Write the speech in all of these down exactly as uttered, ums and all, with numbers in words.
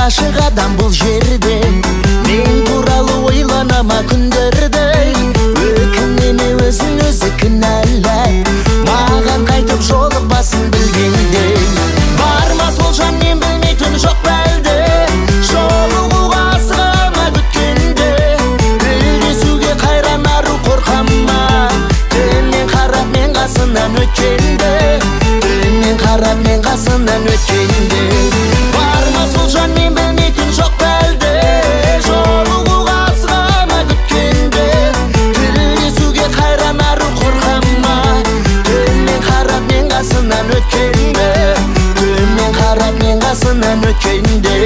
ғашық адам бұл жерде. Мен туралы ойланама күндерде. Өкінеме өзін өзі кінәлай, маған қайтып жолықпасын білгенде. Барма сол жан мен білмейтін жоқ бәлде, жолығуға асығама күткенде. Тілдесуге қайран ару қорқама, төмен қарап мен қасынан өткенде. Төмен қарап мен қасынан өткенде. Барма сол жан мен білмейтін жоқ бәлде, жолығуға асығама күткенде. Тілдесуге қайран ару қорқама, төмен қарап мен қасынан өткенде. Төмен қарап мен қасынан өткенде.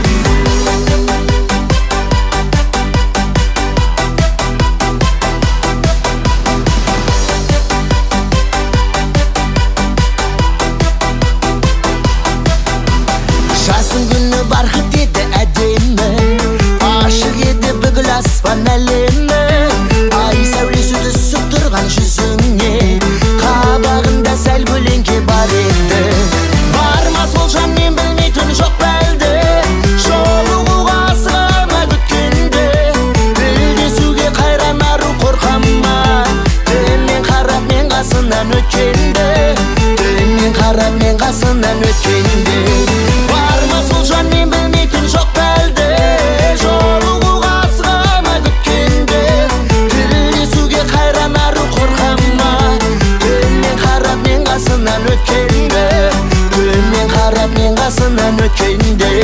Жасын күні барқыт еді әдемі, ашық еді бүкіл аспан әлемі. Ай сәулесі түсіп тұрған жүзіңе, қабағында сәл көлеңке бар еді. Барма сол жан мен білмейтін жоқ бәлде, жолығуға асығама күткенде. Тілдесуге қайран ару қорқама, төмен қарап мен қасынан өткенде. Төмен қарап мен қасынан өткенде. Барма сол жан мен білмейтін жоқ бәлде, жолығуға асығама күткенде. Тілдесуге қайран ару қорқама, төмен қарап мен қасынан өткенде. Төмен қарап мен қасынан өткенде.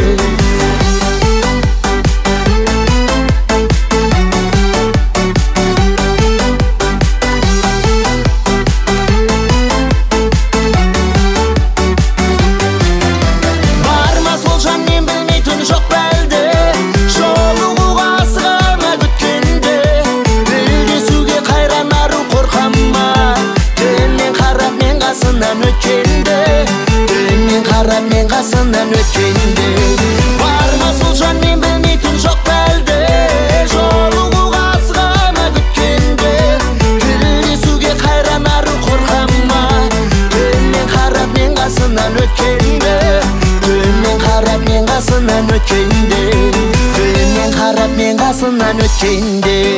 Мен қасынан өткенде. Барма сол жан мен білмейтін жоқ бәлде, жолығуға асығама күткенде. Тілдесуге қайран ару қорқама, төмен қарап мен қасынан өткенде. Төмен қарап мен қасынан өткенде. Төмен қарап мен қасынан өткенде.